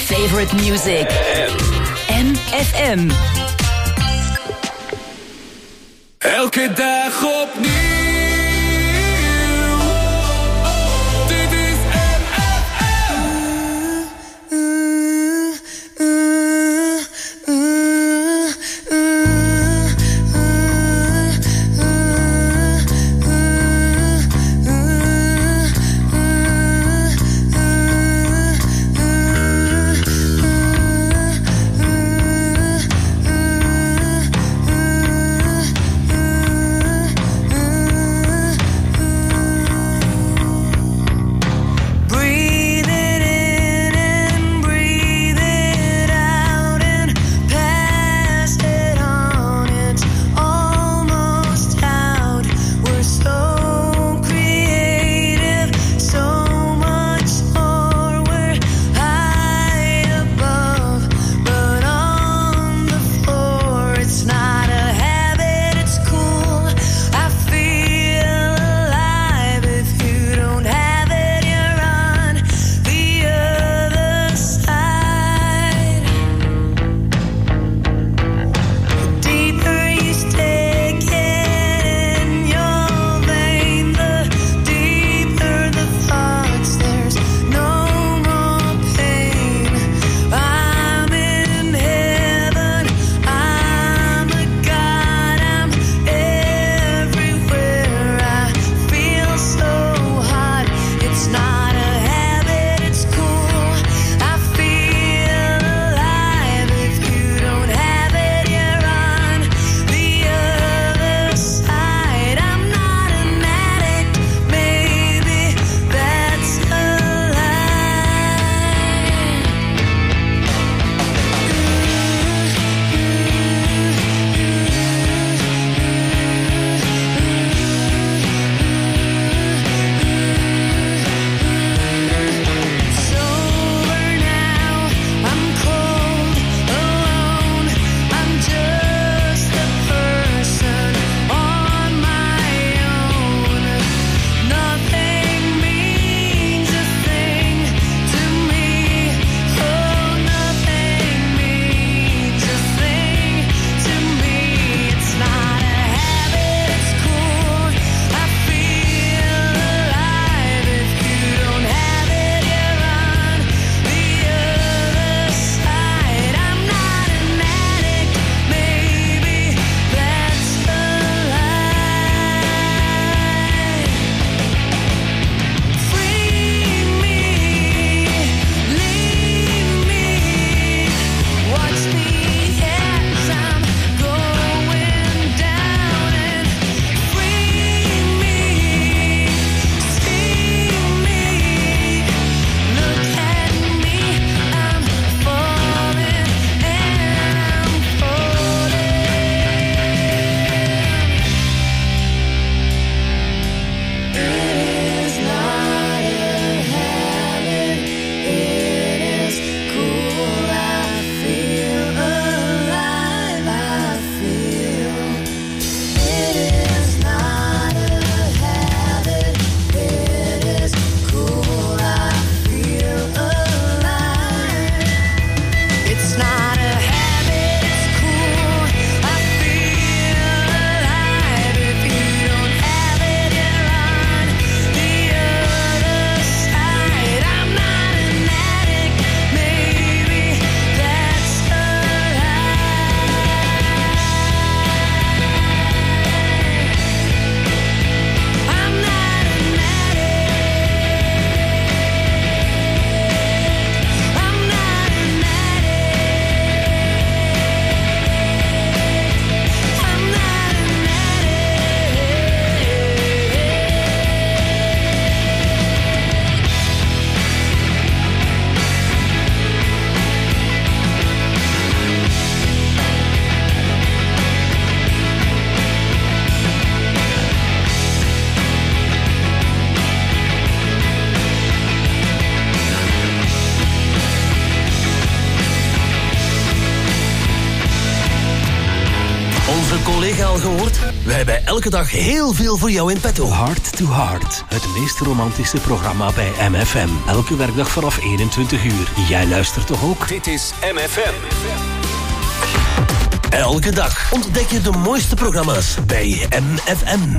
favorite music. MFM. Elke dag opnieuw. Dit is Collega al gehoord? We hebben elke dag heel veel voor jou in petto. Heart to Heart, het meest romantische programma bij MFM. Elke werkdag vanaf 21 uur. Jij luistert toch ook? Dit is MFM. Elke dag ontdek je de mooiste programma's bij MFM.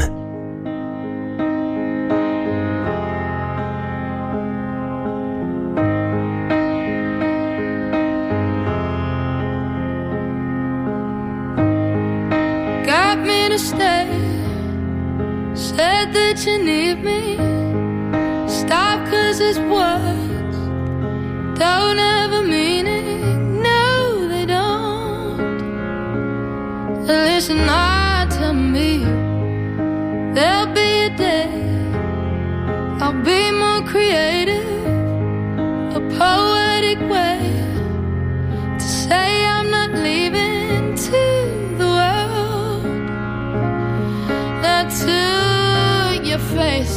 Got me to stay. Said that you need me. Stop 'cause it's words don't ever mean it. No, they don't. Listen hard to me. There'll be a day I'll be more creative, a poetic way to say I'm not leaving to the world, not to your face.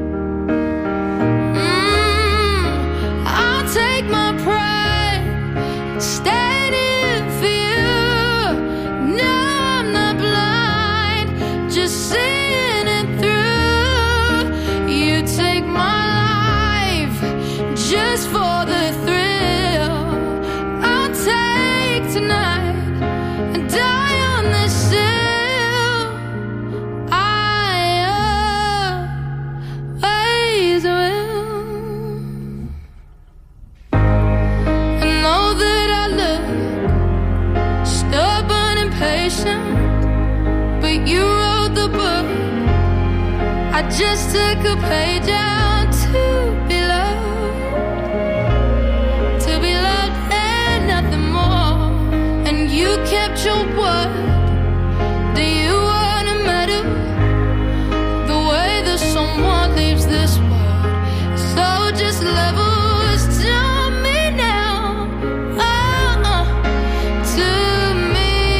I'll take my pride, standing for you. No, I'm not blind, just seeing it through. You take my life just for the thrill. I'll take tonight and die on this hill. I always will. I know that I look stubborn and patient, but you wrote the book. I just took a page out to be loved and nothing more. And you kept your word. Do you want a medal? The way that someone leaves this world. So just levels to me now. To me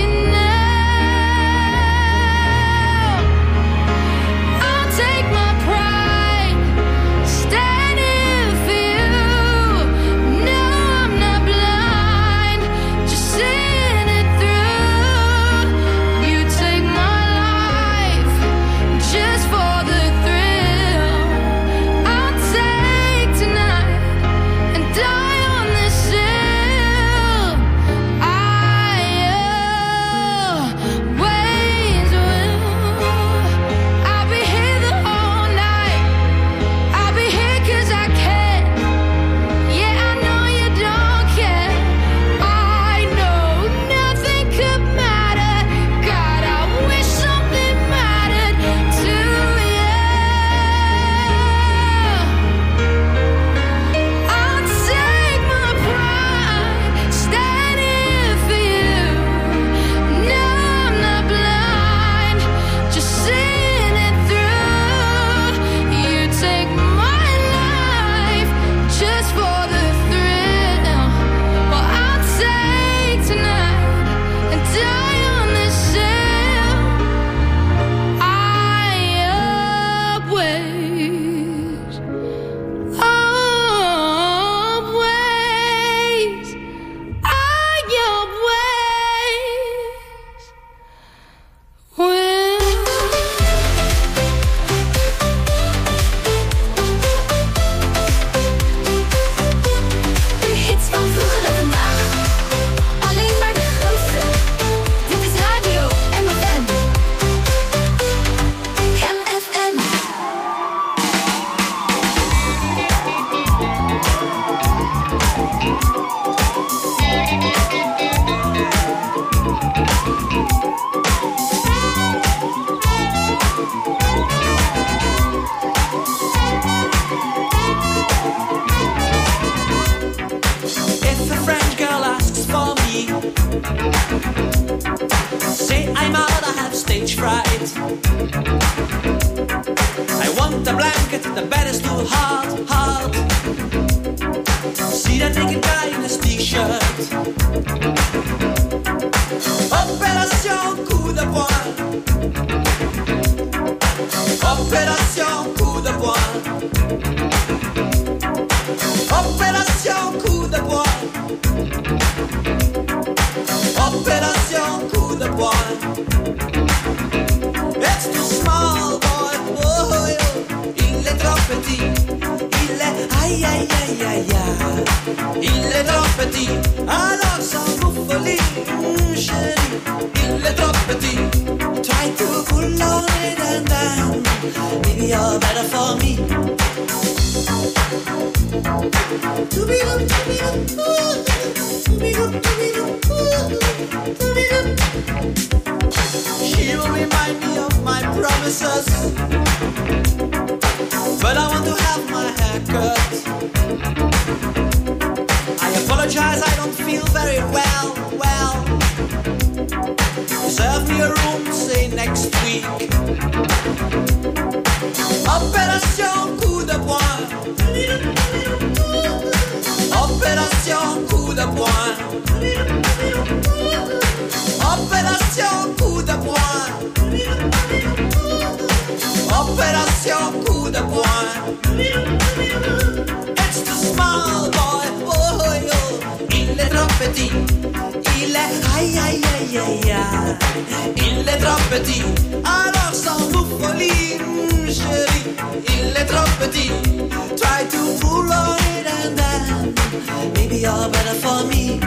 now. I'll take my pride, standing for you. No, I'm not blind, just seeing it through. You take my life just for the thrill. I'll take tonight and die on this hill. I always will. I'll be here the whole night. I'll be here 'cause I can. Yeah, I know you don't care. I know nothing could matter. God, I wish something mattered to you. I'll take my pride, standing for you. No, I'm not blind, just seeing it through. You take my life just for the thrill. Well, I'll take tonight and die on this hill. I always, always, I always will. De hits van vroeger en vandaag. Alleen maar de grootste. Dit is Radio MFM. MFM. If a French girl asks for me, say I'm out, I have stage fright. I want a blanket, the bed is too hard. See that naked guy in his t-shirt. Opération coup de poing. Opération coup de poing. Opération coup de poing. Opération coup de poing. aïe aïe aïe aïe aïe. Il est trop petit, alors sans bouffolie, chérie. Il est trop petit. Try to pull on it and then maybe you're better for me. She will remind me of my promises, but I want to have my hair cut. I apologize, I don't feel very well. Reserve me a room, say next week. Opération coup de poing. Opération coup de poing. Opération coup de poing. Opération coup de poing. It's the small boy, oh, oh. Il est trop petit. Il est aïe aïe aïe aïe aïe. Il est trop petit. Alors sans bouffolie, chérie. Il est trop petit. Try to pull on it and then maybe you're better for me.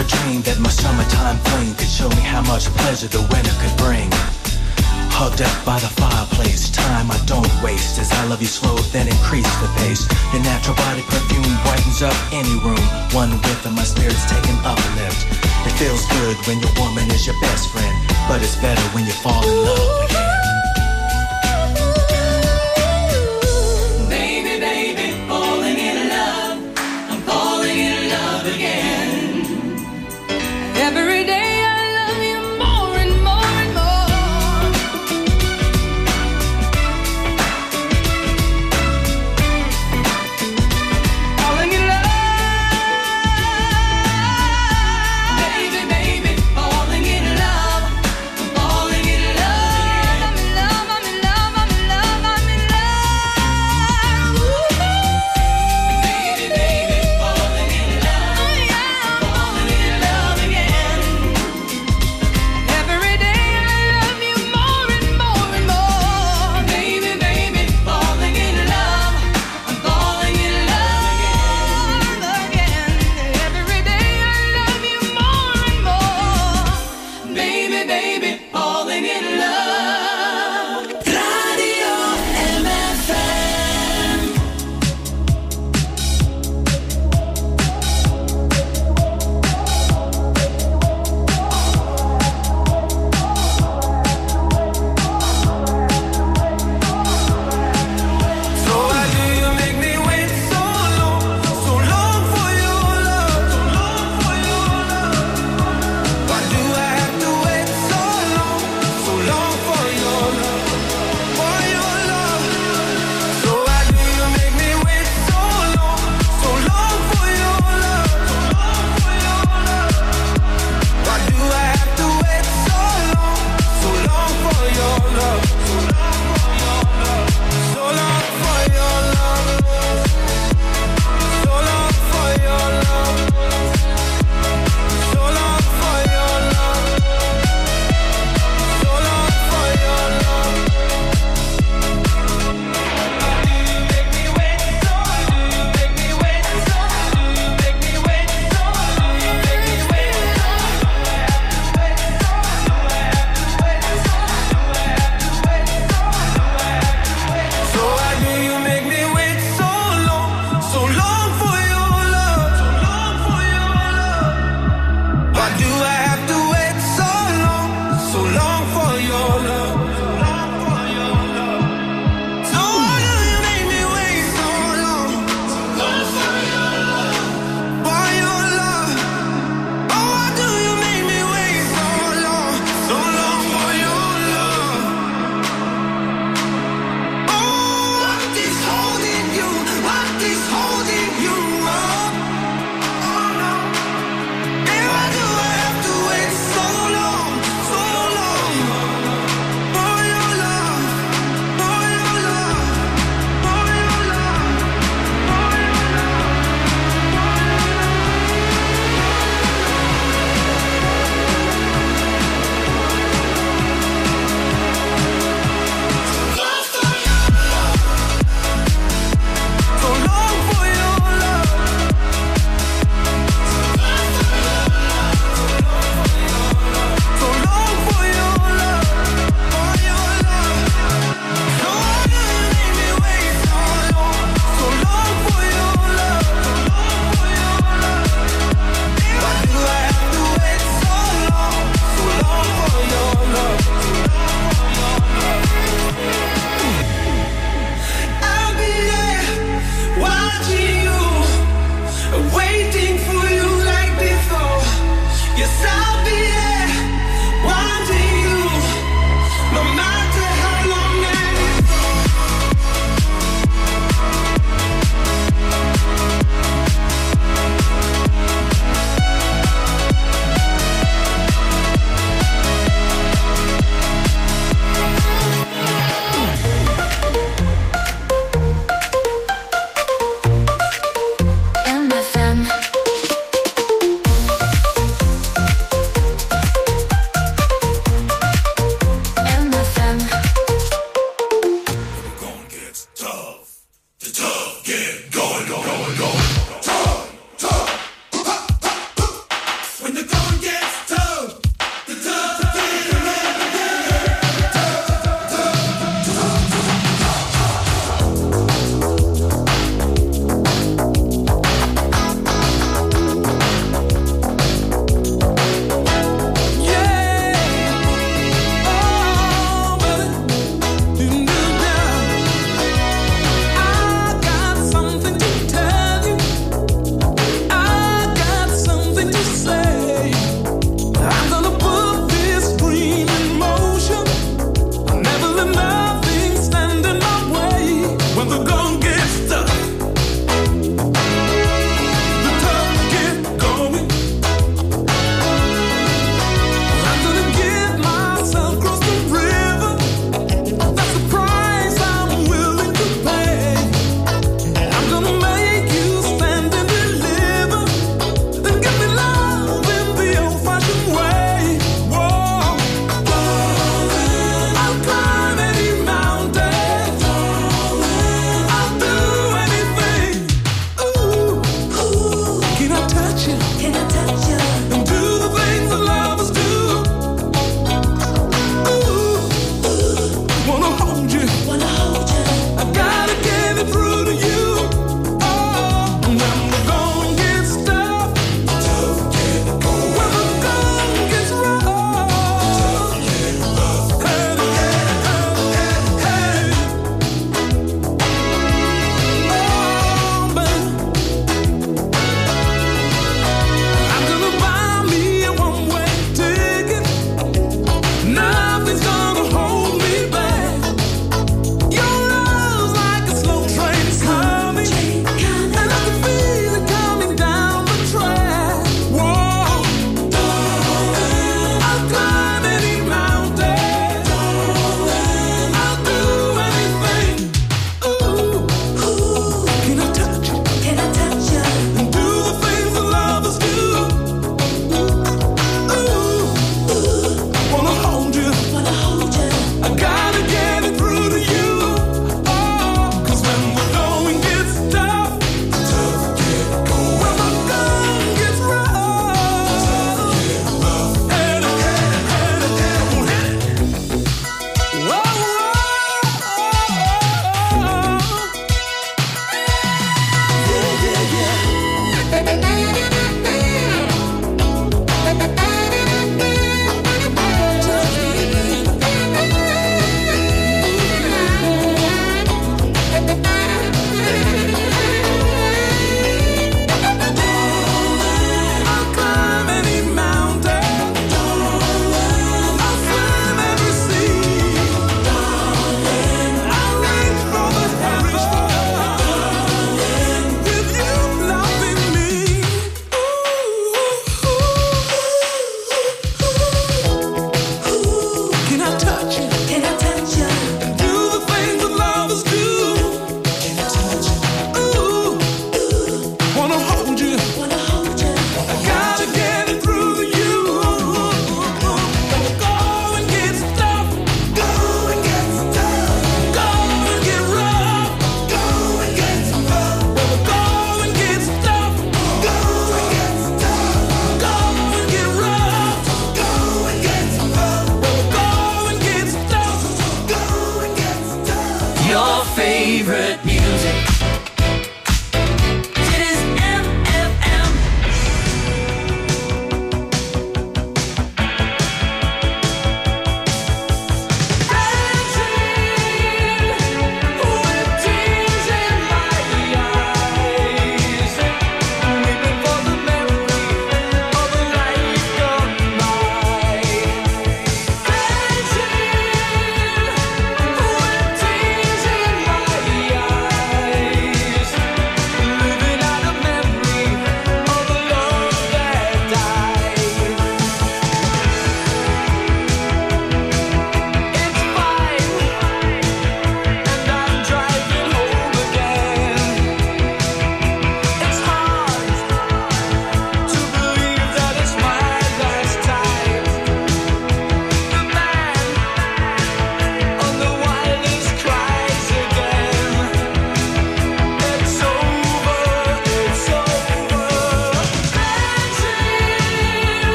Never dreamed that my summertime fling could show me how much pleasure the winter could bring. Hugged up by the fireplace, time I don't waste. As I love you slow, then increase the pace. Your natural body perfume brightens up any room. One whiff and my spirit's taking uplift. It feels good when your woman is your best friend, but it's better when you fall in love again. Baby, baby, falling in love. I'm falling in love again. Every day I love you more and more and more. Falling in love. Baby, baby, falling in love. I'm falling in love again.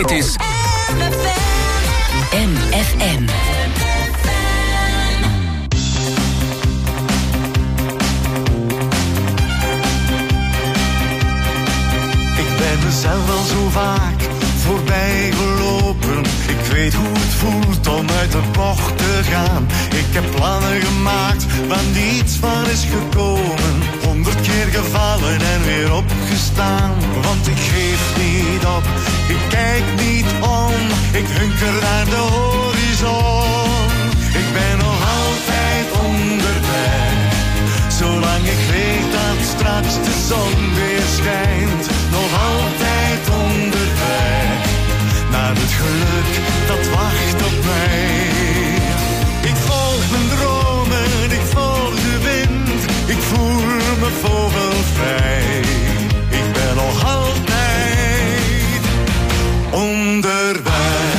Dit is MFM. Ik ben mezelf al zo vaak voorbij gelopen. Ik weet hoe het voelt om uit de bocht te gaan. Ik heb plannen gemaakt waar niets van is gekomen. 100 keer gevallen en weer opgestaan. Want ik geef niet op, ik kijk niet om. Ik hunker naar de horizon. Ik ben nog altijd onderweg. Zolang ik weet dat straks de zon weer schijnt. Nog altijd onderweg. Naar het geluk dat wacht op mij. Ik volg mijn dromen, ik volg de wind. Ik voel me vogelvrij. Ik ben nog altijd onderweg.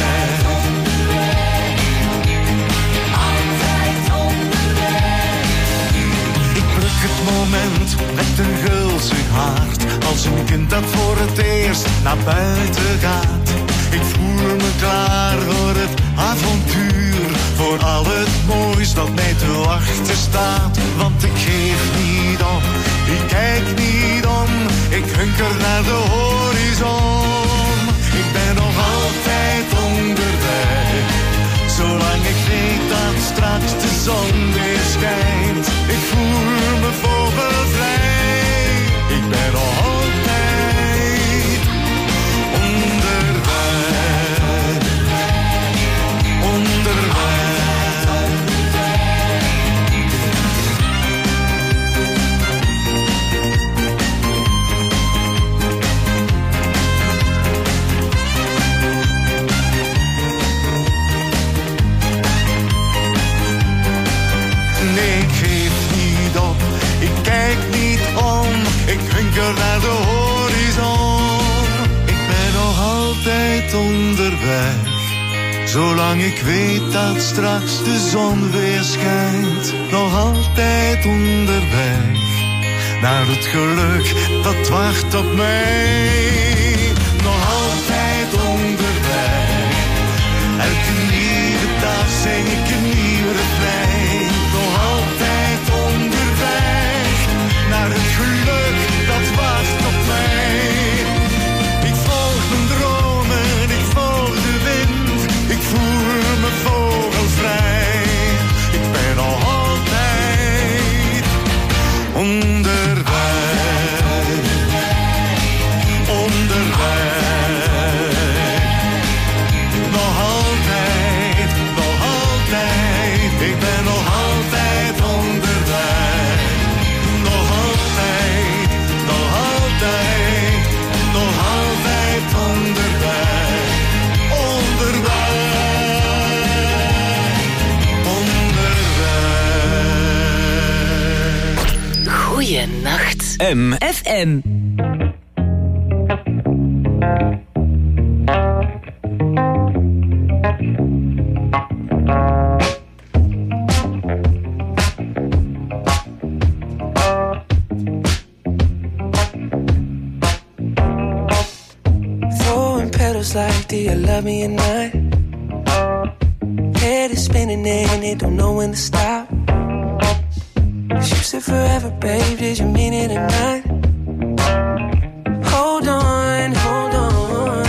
Altijd onderweg. Ik pluk het moment met een gulzig hart. Als een kind dat voor het eerst naar buiten gaat. Ik voel me klaar voor het avontuur. Voor al het moois dat mij te wachten staat. Want ik geef niet op, ik kijk niet om. Ik hunker naar de horizon. Ik ben nog altijd onderweg. Zolang ik weet dat straks de zon weer schijnt. Ik voel me vogelvrij. Ik ben nog altijd onderweg. Onderweg. Nee, ik geef niet op, ik kijk niet om. Ik hunker naar de horizon. Ik ben nog altijd onderweg. Zolang ik weet dat straks de zon weer schijnt. Nog altijd onderweg. Naar het geluk dat wacht op mij. Nog altijd onderweg. Elke nieuwe dag zing ik een nieuw refrein. Nog altijd onderweg. Naar het geluk dat wacht op mij. Ik volg mijn dromen, ik volg de wind. Ik voel me vogelvrij. Ik ben nog altijd onderweg. Onderweg. Nog altijd, nog altijd. Ik ben nog altijd onderweg. Nog altijd, nog altijd. Nog altijd onderweg. Onderweg. Onderweg. Goeienacht. MFM. Throwing petals like, do you love me or not? Head is spinning and it don't know when to stop. You said forever, babe, did you mean it or not? Hold on, hold on.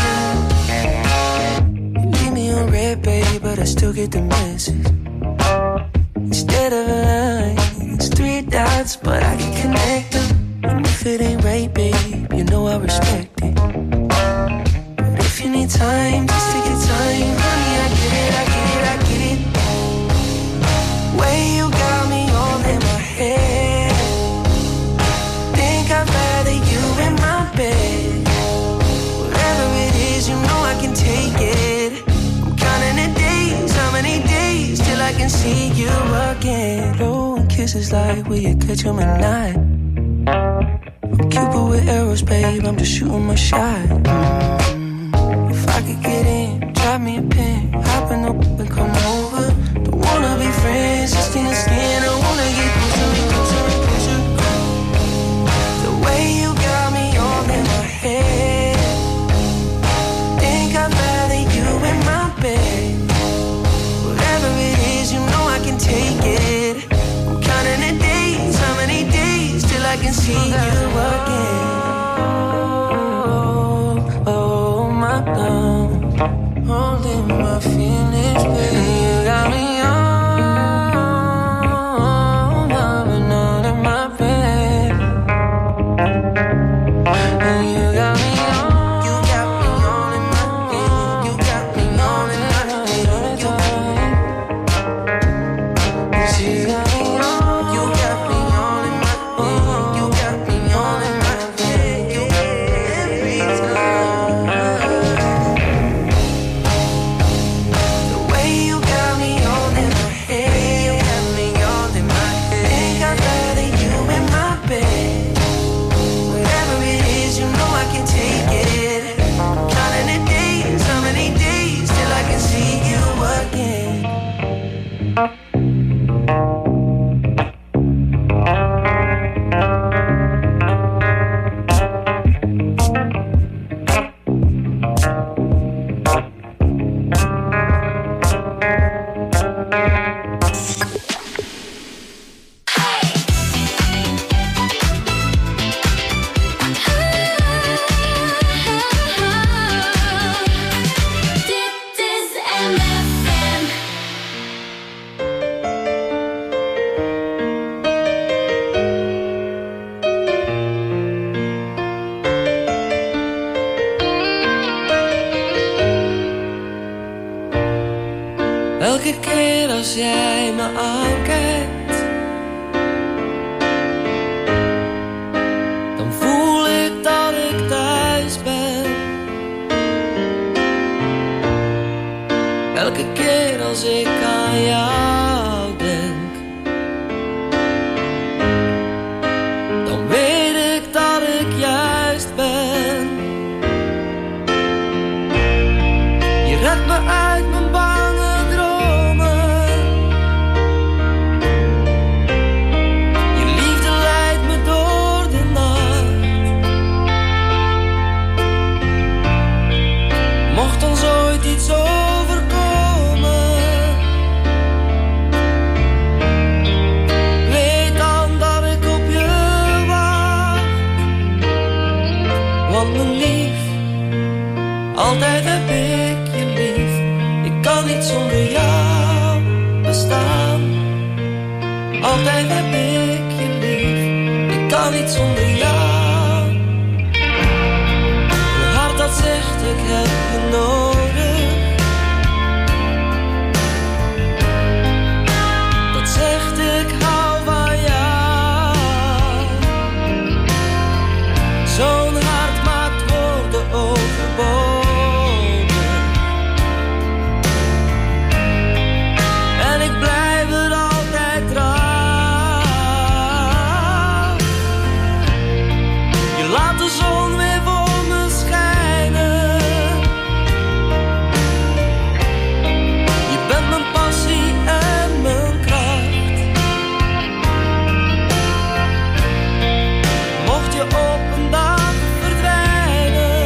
You leave me on red, babe, but I still get the message. Instead of a line, it's 3 dots, but I can connect them. And if it ain't right, babe, you know I respect it. But if you need time, just take your time. Honey, I get it, I get it, I get it. Way you got me all in my head. Think I'd rather you in my bed. Whatever it is, you know I can take it. I'm counting the days, how many days till I can see you again. Blowing kisses like, will you catch 'em at night? I'm Cupid with arrows, babe, I'm just shooting my shot. If I could get in, drop me a pin, hop in up and come over. Don't wanna be friends, just skin to skin, I wanna get closer and closer and closer. The way you got me all in my head. Think I've see you again. Oh my God, holding my feelings, baby. You got me on, loving all in my bed. And you got me on, you got me on in my bed. You got me on in my bed. You got me on, you got me on in my bed. You got me on in my bed every time. The way you got me on in my head, you got me on in my head. Think I'd rather you in my bed. Whatever it is, you know I can take it. Counting the days, how many days till I can see you again? Dit is MFM. Elke keer als jij me aankijkt, dan voel ik dat ik thuis ben. Elke keer als ik aan jou denk, dan weet ik dat ik juist ben. Je redt me uit mijn bange dromen. Je liefde leidt me door de nacht. Mocht ons ooit iets overkomen, weet dan dat ik op je wacht. Want mijn lief, altijd heb ik je lief. Ik kan niet zonder jou bestaan. Altijd heb ik je lief. Ik kan niet zonder jou. Mijn hart dat zegt ik heb je nodig. Dat zegt ik hou van jou. Zo'n hart maakt woorden overbodig. En ik blijf er altijd trouw. Je laat de zon weer voor me schijnen. Je bent mijn passie en mijn kracht. Mocht je op een dag verdwijnen,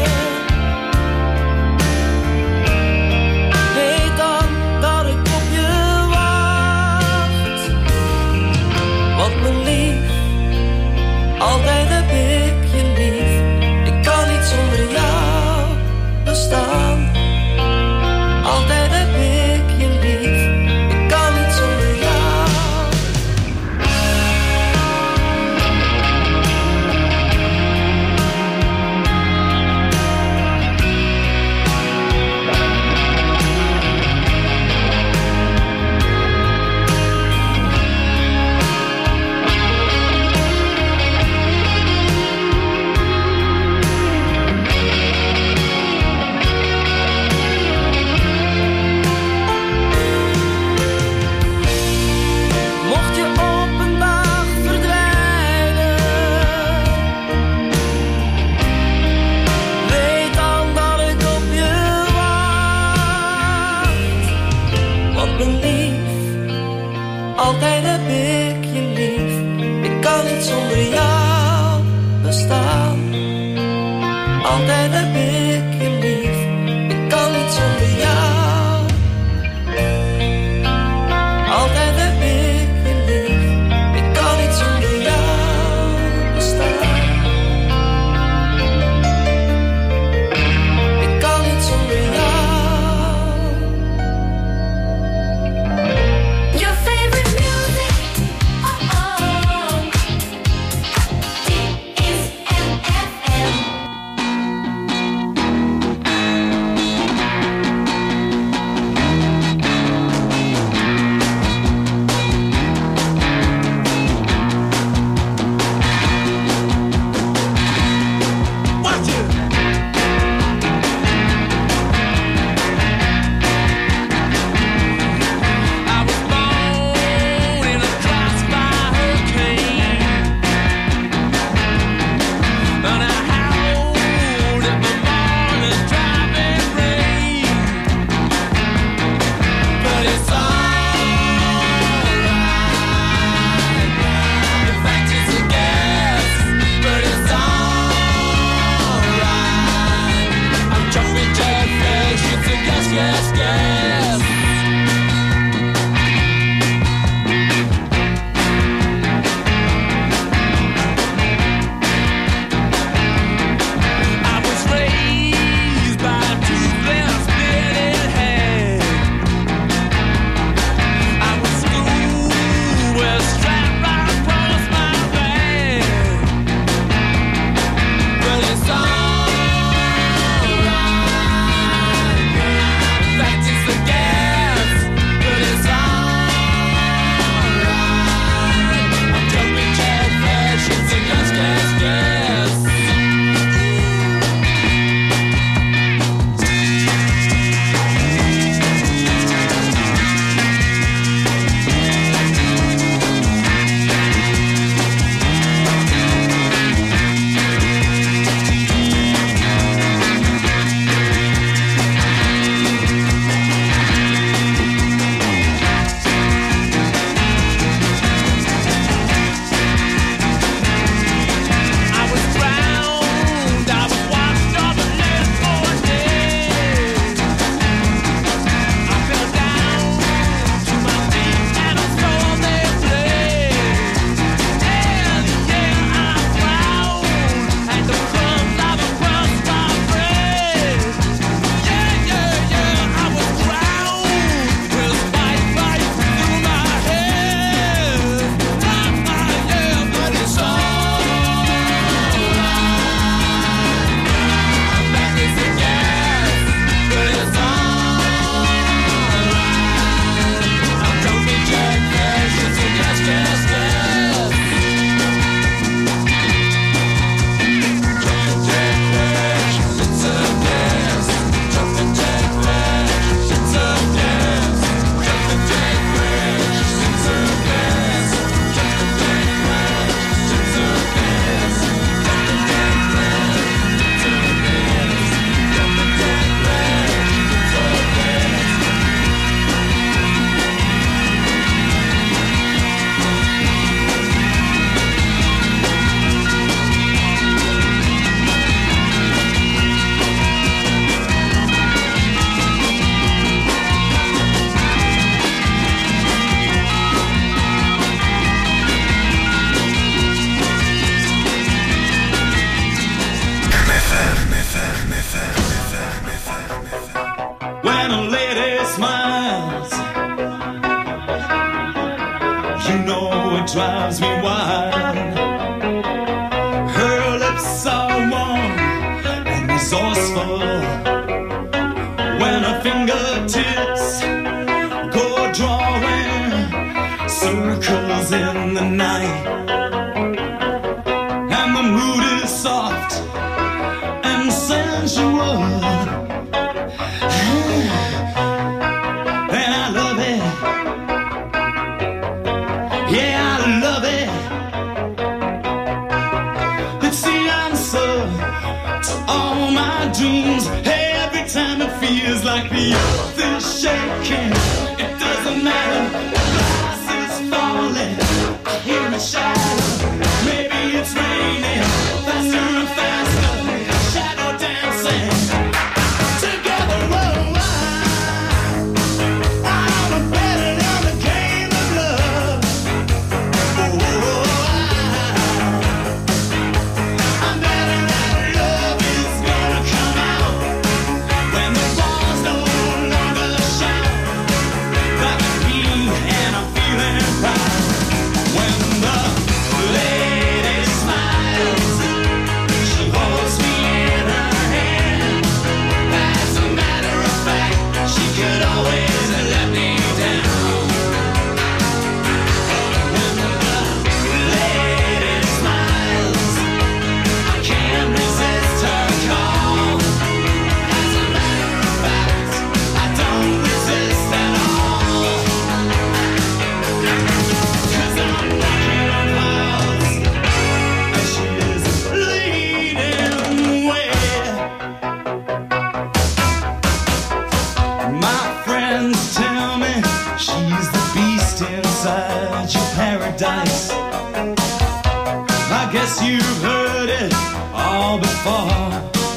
weet dan dat ik op je wacht. Want mijn lief, altijd heb ik je lief. Ik kan niet zonder jou bestaan. Altijd heb ik je lief. Ik kan niet zonder jou. Mocht je op een dag verdwijnen, weet dan dat ik op je wacht. Want mijn lief, altijd heb ik je lief. Ik kan niet zonder jou bestaan. Altijd heb ik je lief. Ik kan niet zonder jou. Altijd heb ik je lief. Ik kan niet zonder jou bestaan. fingertips go drawing circles in the night, and the mood is soft and sensual, and I love it. Yeah, I love it. It's the answer to all my dreams. Every time it feels like the earth is shaking, it doesn't matter, the glass is falling, I hear it shatter. Maybe it's raining faster and faster, shadow dancing together. Oh, I'm better than the game of love. I'm better than love is gonna come out when the walls no longer shout like me, and I'm feeling proud. When the lady smiles, she holds me in her hand. As a matter of fact, she could always let me down. When the lady smiles, I can't resist her call. As a matter of fact, I don't resist at all. 'Cause I'm walking on clouds, and she is leading the way. My friends tell me she's the beast inside your paradise. I guess you've heard it all before.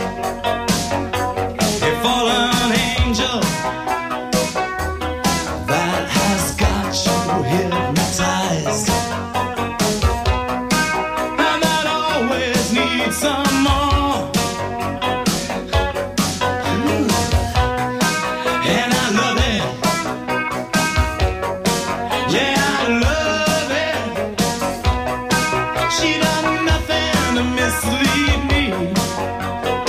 A fallen angel that has got you hypnotized, and that always needs some more. And I love it. Yeah, I love it. She done nothing to mislead me.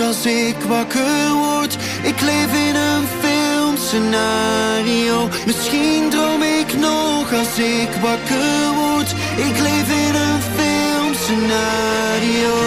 als ik wakker word. Ik leef in een filmscenario. Misschien droom ik nog als ik wakker word. Ik leef in een filmscenario.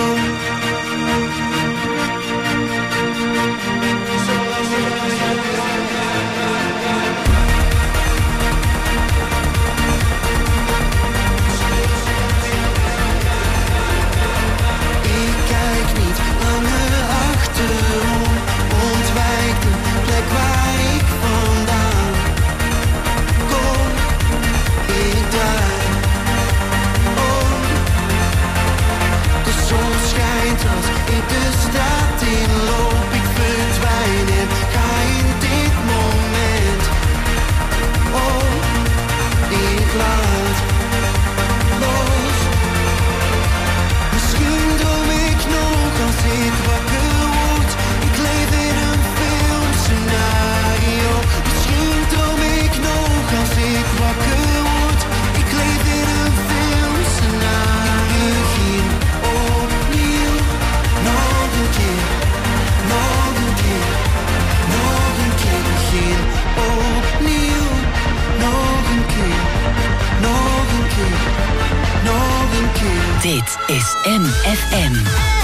Dit is MFM.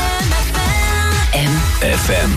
MFM.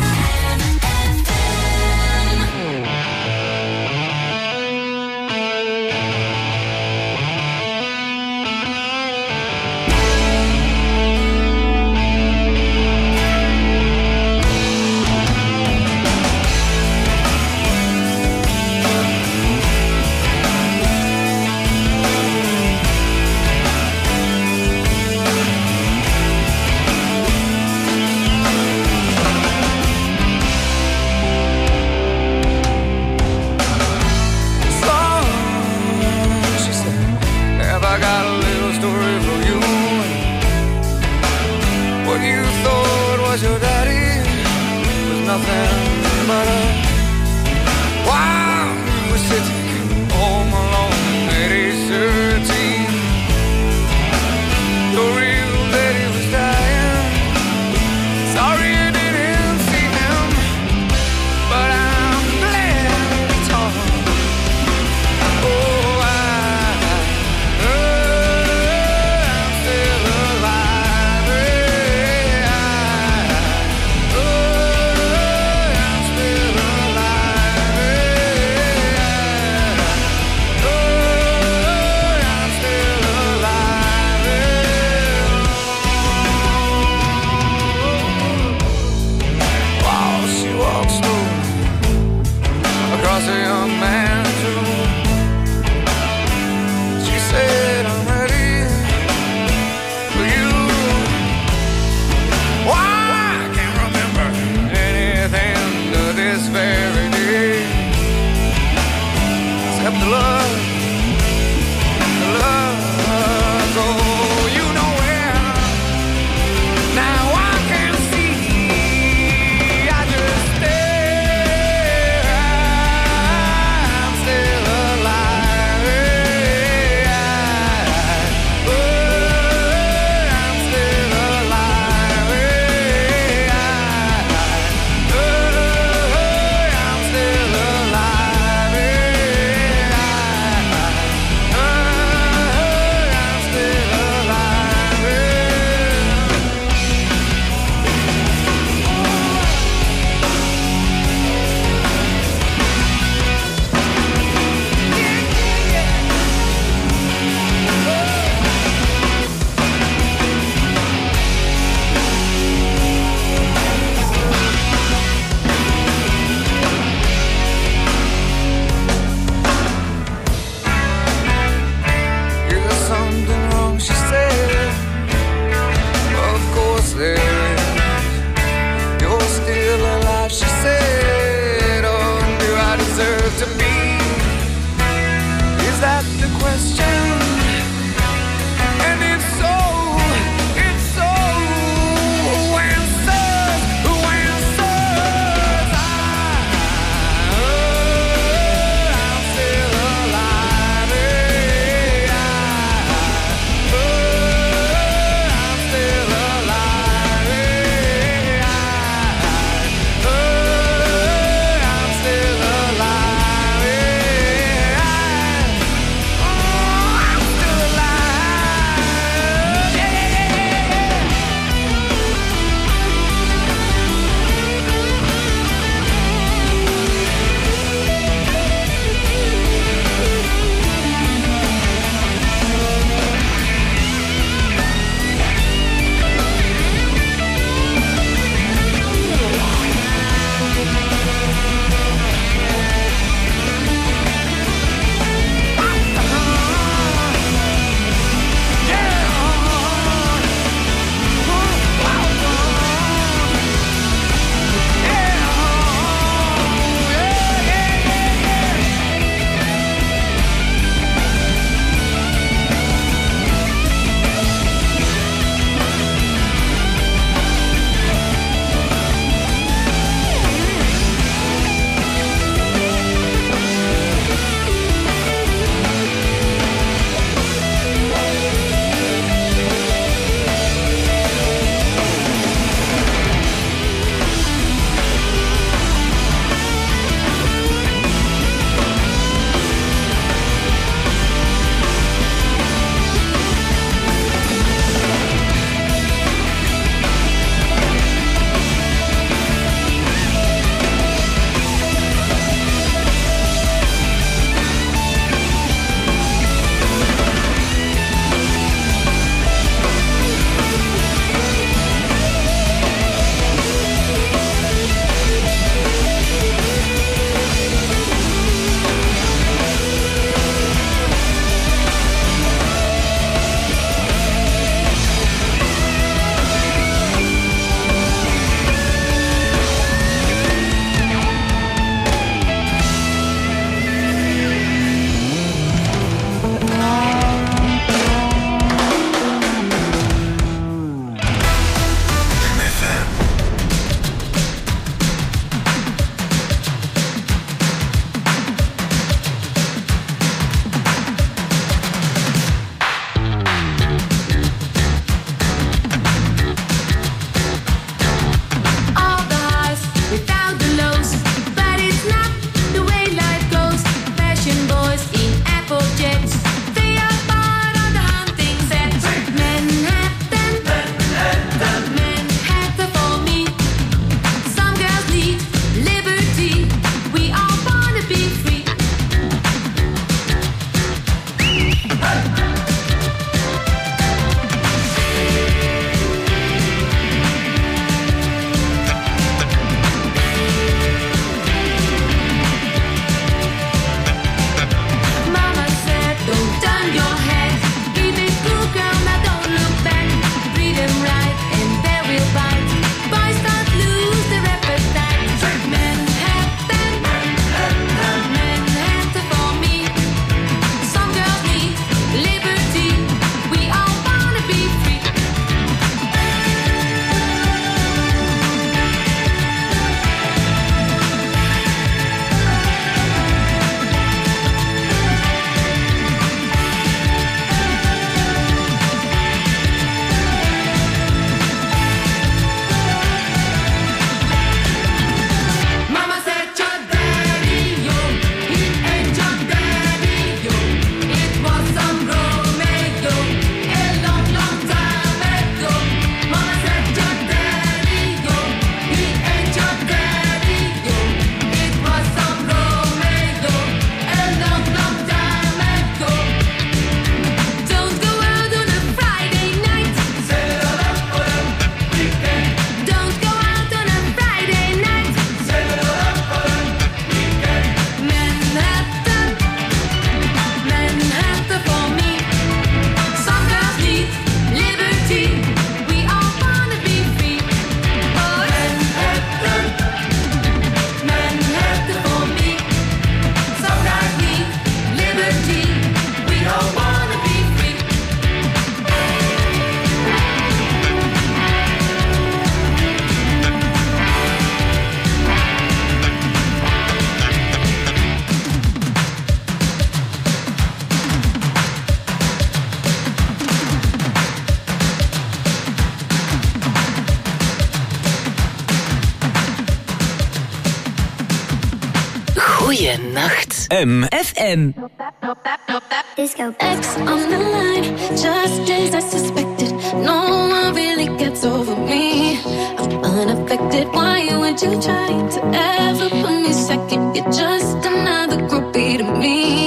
Weekendnacht. MFM. Disco X on the line, just as I suspected. No one really gets over me. I'm unaffected. Why would you try to ever put me second? You're just another groupie to me.